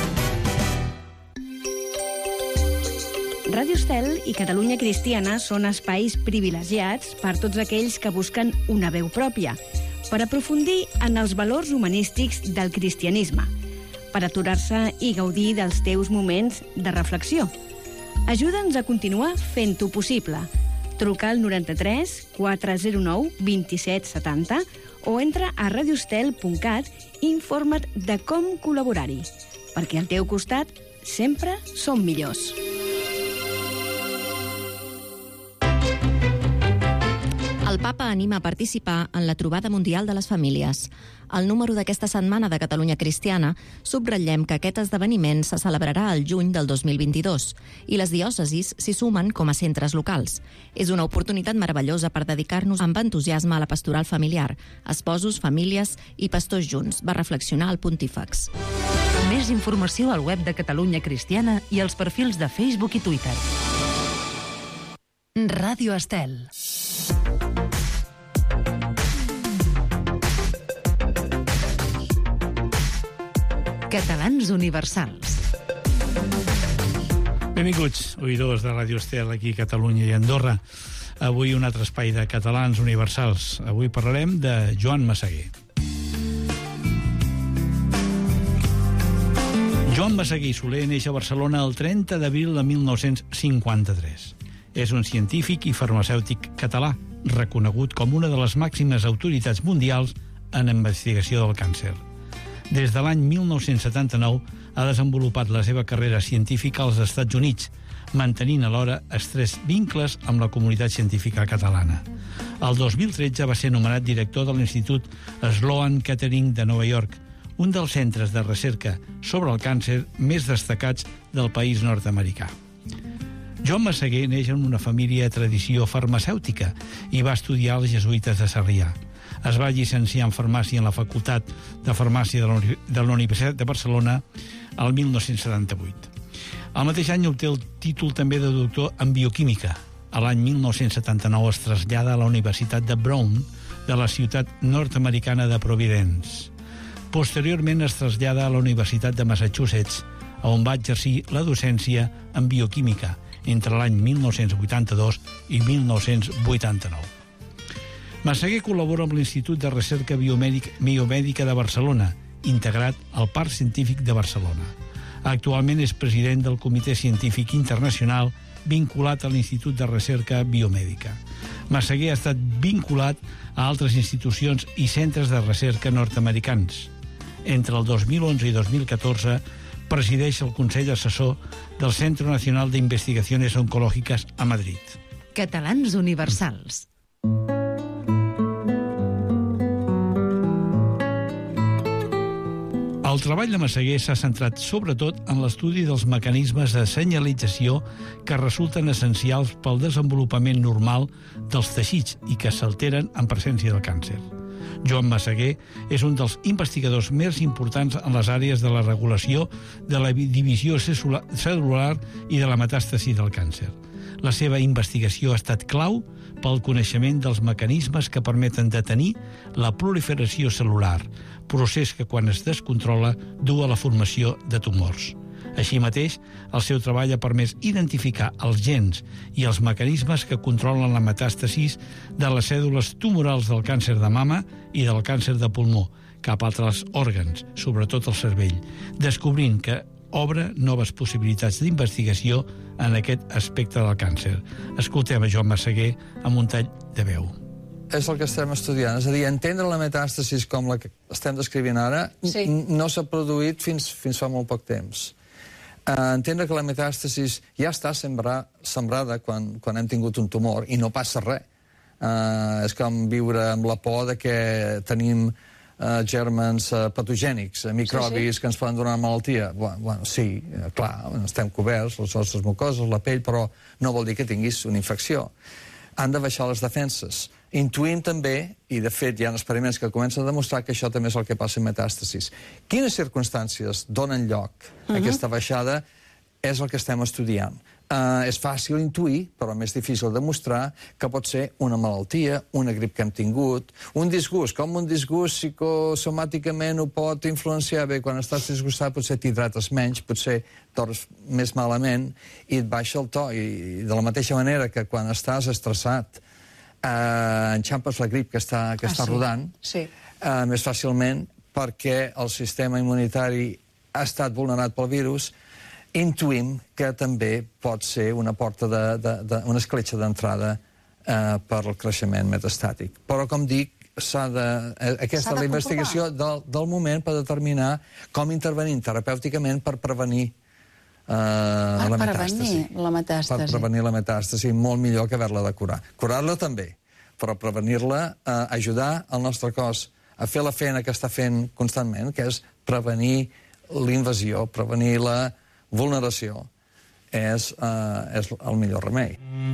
Ràdio Estel i Catalunya Cristiana són espais privilegiats per tots aquells que busquen una veu pròpia, per aprofundir en els valors humanístics del cristianisme, per aturar-se i gaudir dels teus moments de reflexió. Ajuda'ns a continuar fent-ho possible. Truca al noranta-tres quatre zero nou vint-i-set setanta o entra a radiostel punt cat i informa't de com col·laborar-hi, perquè al teu costat sempre som millors. El Papa anima a participar en la Trobada Mundial de les Famílies. Al número d'aquesta setmana de Catalunya Cristiana subratllem que aquest esdeveniment se celebrarà al juny del dos mil vint-i-dos i les diòcesis s'hi sumen com a centres locals. És una oportunitat meravellosa per dedicar-nos amb entusiasme a la pastoral familiar, esposos, famílies i pastors junts, va reflexionar el pontífex. Més informació al web de Catalunya Cristiana i als perfils de Facebook i Twitter. Ràdio Estel. Catalans universals. Benvinguts, oïdors de Ràdio Estel, aquí a Catalunya i Andorra. Avui un altre espai de Catalans universals. Avui parlarem de Joan Massaguer. Joan Massaguer i Soler neix a Barcelona el trenta d'abril de mil nou-cents cinquanta-tres. És un científic i farmacèutic català, reconegut com una de les màximes autoritats mundials en investigació del càncer. Des de l'any mil nou-cents setanta-nou ha desenvolupat la seva carrera científica als Estats Units, mantenint alhora estrets vincles amb la comunitat científica catalana. El dos mil tretze va ser nomenat director de l'Institut Sloan Kettering de Nova York, un dels centres de recerca sobre el càncer més destacats del país nord-americà. Joan Massaguer neix en una família de tradició farmacèutica i va estudiar als jesuïtes de Sarrià. Es va llicenciar en farmàcia en la Facultat de Farmàcia de la Universitat de Barcelona el mil nou-cents setanta-vuit. Al mateix any obté el títol també de doctor en bioquímica. A l'any mil nou-cents setanta-nou es trasllada a la Universitat de Brown de la ciutat nord-americana de Providence. Posteriorment es trasllada a la Universitat de Massachusetts, on va exercir la docència en bioquímica entre l'any mil nou-cents vuitanta-dos i mil nou-cents vuitanta-nou. Massaguer col·labora amb l'Institut de Recerca Biomèdica de Barcelona, integrat al Parc Científic de Barcelona. Actualment és president del Comitè Científic Internacional vinculat a l'Institut de Recerca Biomèdica. Massaguer ha estat vinculat a altres institucions i centres de recerca nord-americans. Entre el dos mil onze i dos mil catorze presideix el Consell Assessor del Centro Nacional de Investigaciones Oncológicas a Madrid. Catalans universals. El treball de Massaguer s'ha centrat sobretot en l'estudi dels mecanismes de senyalització que resulten essencials pel desenvolupament normal dels teixits i que s'alteren en presència del càncer. Joan Massaguer és un dels investigadors més importants en les àrees de la regulació de la divisió cel·lular i de la metàstasi del càncer. La seva investigació ha estat clau pel coneixement dels mecanismes que permeten detenir la proliferació cel·lular, procés que quan es descontrola du a la formació de tumors. Així mateix, el seu treball ha permès identificar els gens i els mecanismes que controlen la metàstasis de les cèl·lules tumorals del càncer de mama i del càncer de pulmó cap a altres òrgans, sobretot el cervell, descobrint que obre noves possibilitats d'investigació en aquest aspecte del càncer. Escoltem a Joan Massaguer amb un tall de veu. És el que estem estudiant. És a dir, entendre la metàstasis com la que estem descrivint ara sí. no s'ha produït fins, fins fa molt poc temps. Uh, entendre que la metàstasis ja està sembrar, sembrada quan, quan hem tingut un tumor i no passa res. Uh, és com viure amb la por de que tenim uh, germans uh, patogènics, uh, microbis sí, sí. que ens poden donar malaltia. Bueno, bueno, sí, uh, clar, estem coberts, les nostres mucoses, la pell, però no vol dir que tinguis una infecció. Han de baixar les defenses. intuïm també, i de fet hi ha experiments que comencen a demostrar que això també és el que passa en metàstasis. Quines circumstàncies donen lloc a aquesta baixada és el que estem estudiant. Uh, és fàcil intuir, però més difícil demostrar que pot ser una malaltia, una grip que hem tingut, un disgust. Com un disgust psicosomàticament ho pot influenciar? Bé, quan estàs disgustat potser t'hidrates menys, potser dors més malament i et baixa el to. I de la mateixa manera que quan estàs estressat uh, enxampes la grip que està, que ah, està sí. rodant, sí. Uh, més fàcilment perquè el sistema immunitari ha estat vulnerat pel virus, intuïm que també pot ser una porta de, de, de, una escletxa d'entrada eh, per al creixement metastàtic. Però, com dic, s'ha de, eh, aquesta és la investigació del, del moment per determinar com intervenir terapèuticament per prevenir eh, la metàstasi. la metàstasi. Per prevenir la metàstasi, molt millor que haver-la de curar. Curar-la també, però prevenir-la, eh, ajudar el nostre cos a fer la feina que està fent constantment, que és prevenir l'invasió, prevenir la vulneració, és, uh, és el millor remei.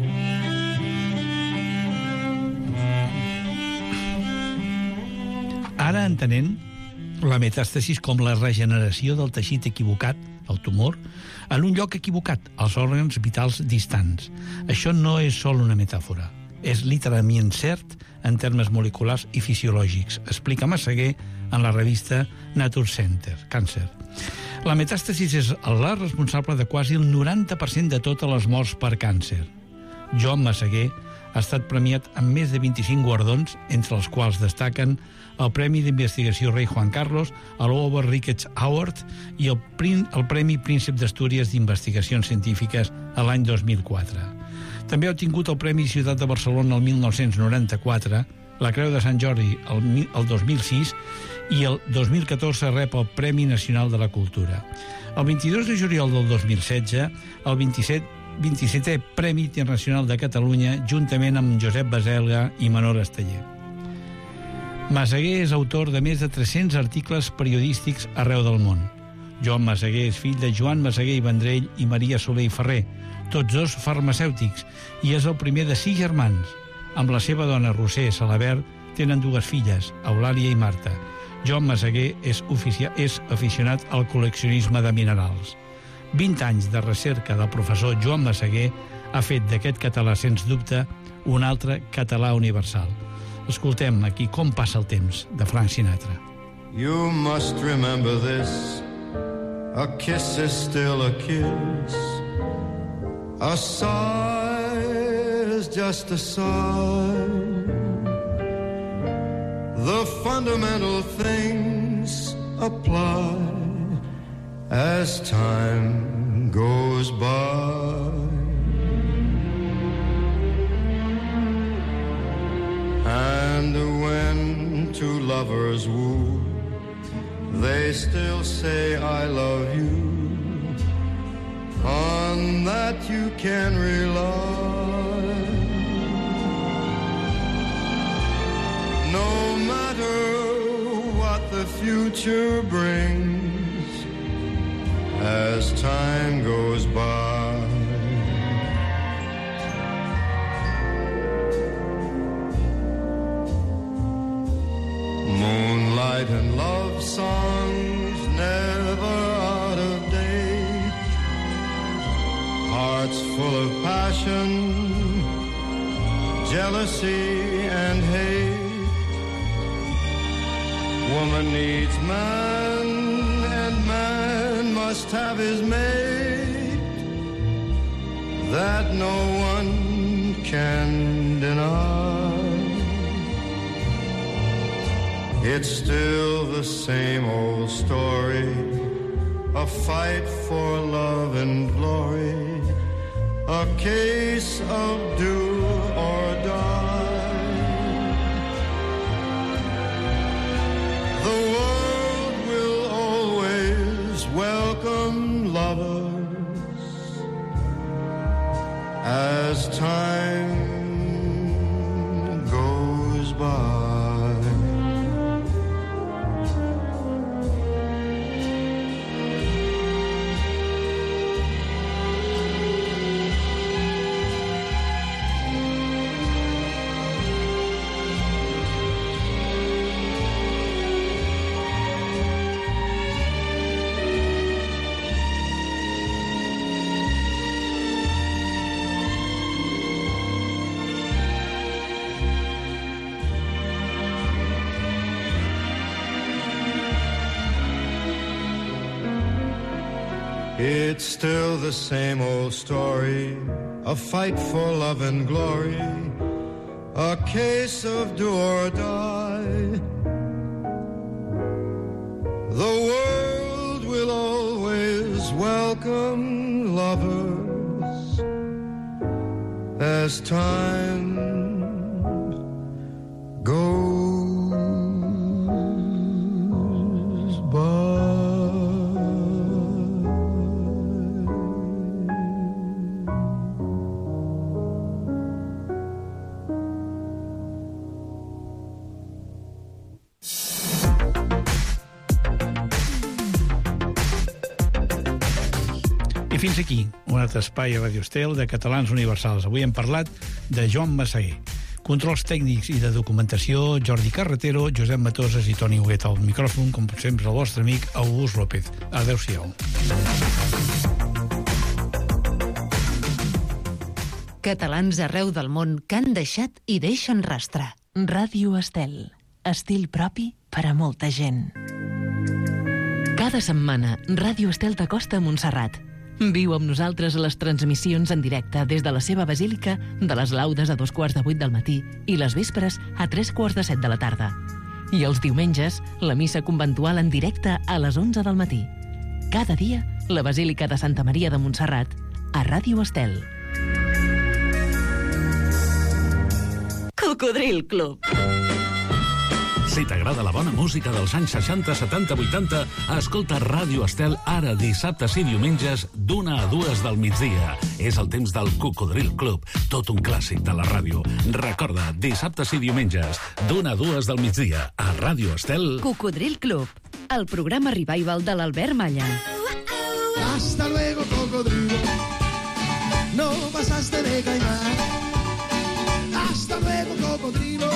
Ara entenent la metàstasis com la regeneració del teixit equivocat, el tumor, en un lloc equivocat, als òrgans vitals distants. Això no és sol una metàfora, és literalment cert en termes moleculars i fisiològics, explica Massaguer en la revista Nature Center, Càncer. La metàstasis és la responsable de quasi el noranta per cent de totes les morts per càncer. Joan Massaguer ha estat premiat amb més de vint-i-cinc guardons, entre els quals destaquen el Premi d'Investigació Rei Juan Carlos, el Howard Ricketts Award i el, el Premi Príncep d'Astúries d'Investigacions Científiques a l'any dos mil quatre. També ha obtingut el Premi Ciutat de Barcelona el mil nou-cents noranta-quatre, la Creu de Sant Jordi el, el dos mil sis i el dos mil catorze rep el Premi Nacional de la Cultura. El vint-i-dos de juliol del dos mil setze, el vint-i-setè Premi Internacional de Catalunya, juntament amb Josep Baselga i Manol Esteller. Massaguer és autor de més de tres-cents articles periodístics arreu del món. Joan Massaguer és fill de Joan Massaguer i Vendrell i Maria Soler i Ferrer, tots dos farmacèutics, i és el primer de sis germans. Amb la seva dona Roser Salabert tenen dues filles, Eulàlia i Marta. Joan Massaguer és, oficia... és aficionat al col·leccionisme de minerals. vint anys de recerca del professor Joan Massaguer ha fet d'aquest català, sens dubte, un altre català universal. Escoltem aquí Com passa el temps, de Frank Sinatra. You must remember this, a kiss is still a kiss, a sigh is just a sigh. The fundamental things apply as time goes by. And when two lovers woo, they still say I love you. On that you can rely. No matter what the future brings, as time goes by. Moonlight and love songs never out of date, hearts full of passion, jealousy and hate. Woman needs man, and man must have his mate. That no one can deny. It's still the same old story, a fight for love and glory, a case of do or die. The world will always welcome lovers as time goes by. It's still the same old story, a fight for love and glory, a case of do or die. The world will always welcome lovers as time goes by. I fins aquí, un altre espai a Radio Estel de Catalans Universals. Avui hem parlat de Joan Massaguer. Controls tècnics i de documentació, Jordi Carretero, Josep Matoses i Toni Huguet al micròfon, com sempre, el vostre amic August López. Adéu-siau. Catalans arreu del món que han deixat i deixen rastre. Ràdio Estel. Estil propi per a molta gent. Cada setmana, Ràdio Estel t'acosta a Montserrat. Viu amb nosaltres a les transmissions en directe des de la seva basílica de les laudes a dos quarts de vuit del matí i les vespres a tres quarts de set de la tarda. I els diumenges, la missa conventual en directe a les onze del matí. Cada dia, la Basílica de Santa Maria de Montserrat, a Ràdio Estel. Cocodril Club. Si t'agrada la bona música dels anys seixanta, setanta, vuitanta, escolta Ràdio Estel ara dissabtes i diumenges d'una a dues del migdia. És el temps del Cocodril Club, tot un clàssic de la ràdio. Recorda, dissabtes i diumenges d'una a dues del migdia a Ràdio Estel. Cocodril Club, el programa revival de l'Albert Malla. Hasta luego, cocodrilo. No pasaste de caimán. Hasta luego, cocodrilo.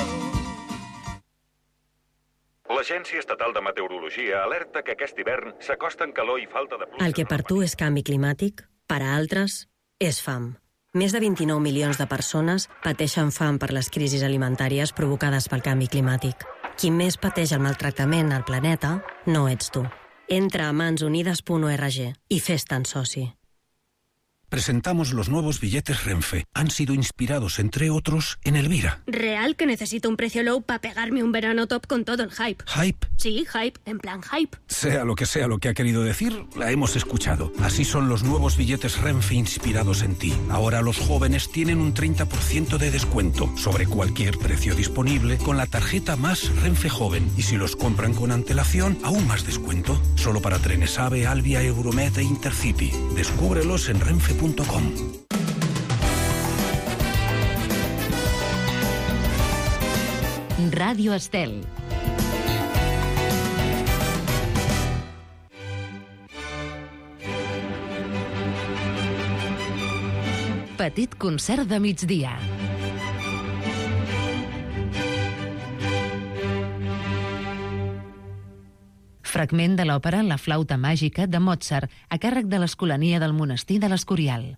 L'Agència Estatal de Meteorologia alerta que aquest hivern s'acosten calor i falta de pluja. El que per tu és canvi climàtic, per a altres és fam. Més de vint-i-nou milions de persones pateixen fam per les crisis alimentàries provocades pel canvi climàtic. Qui més pateix el maltractament al planeta no ets tu. Entra a mansunides punt org i fes-te'n soci. Presentamos los nuevos billetes Renfe. Han sido inspirados, entre otros, en Elvira. ¿Real que necesito un precio low para pegarme un verano top con todo el hype? ¿Hype? Sí, hype, en plan hype. Sea lo que sea lo que ha querido decir, la hemos escuchado. Así son los nuevos billetes Renfe inspirados en ti. Ahora los jóvenes tienen un treinta por ciento de descuento sobre cualquier precio disponible con la tarjeta Más Renfe Joven. Y si los compran con antelación, aún más descuento. Solo para trenes AVE, Alvia, Euromed e Intercity. Descúbrelos en renfe punto com. Ràdio Estel. Petit concert de migdia. Fragment de l'òpera La flauta màgica de Mozart, a càrrec de l'Escolania del Monestir de l'Escorial.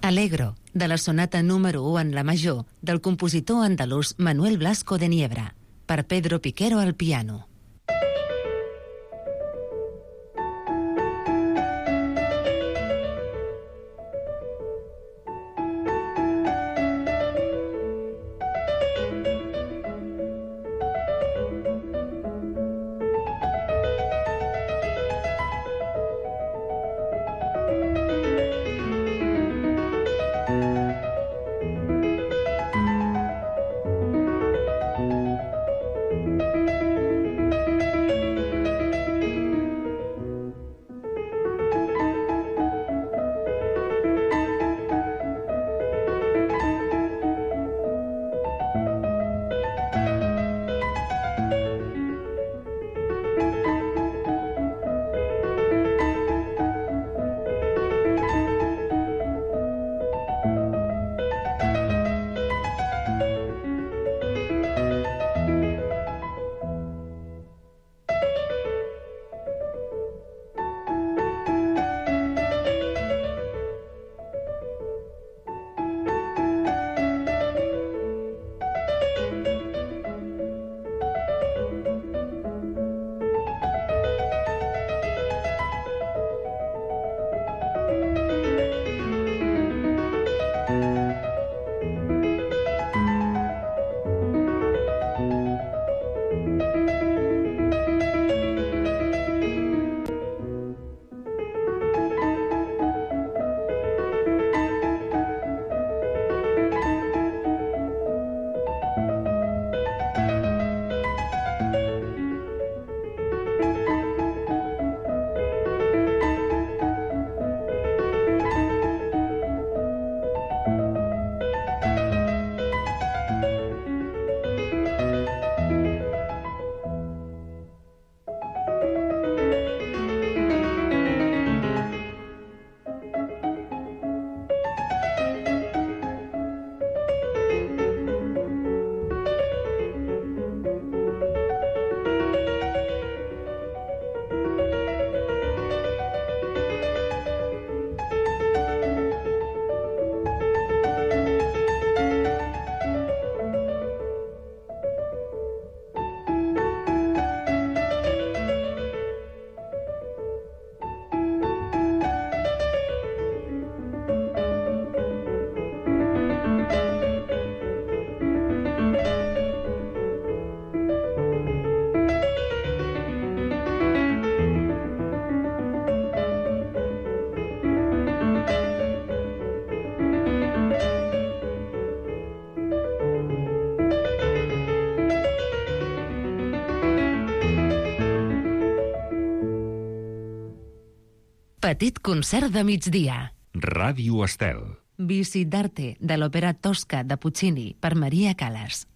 Alegro, de la sonata número u en la major del compositor andalús Manuel Blasco de Niebra, per Pedro Piquero al piano. Petit concert de migdia. Ràdio Estel. Vici d'Arte, de l'òpera Tosca de Puccini, per Maria Callas.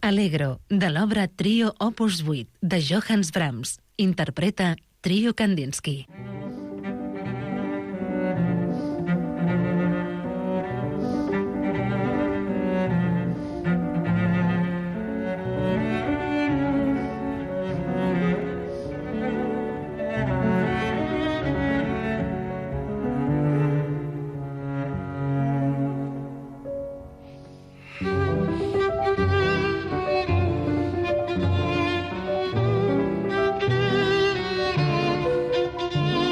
Allegro, de l'obra Trio Opus vuit, de Johannes Brahms. Interpreta Trio Kandinsky. Thank you.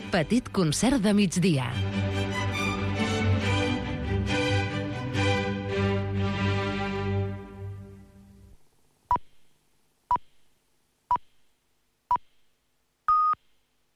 Petit concert de migdia.